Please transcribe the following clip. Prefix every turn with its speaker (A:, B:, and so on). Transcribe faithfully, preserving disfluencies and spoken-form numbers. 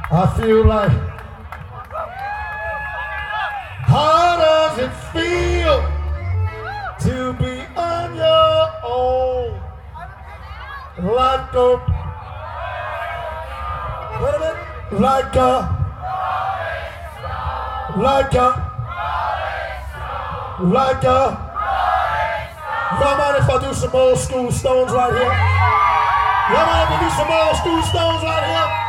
A: I feel like, how does it feel to be on your own? Like a, wait a minute, like a, like a, like a, y'all mind if I do some old school Stones right here? Y'all mind if I do some old school Stones right here?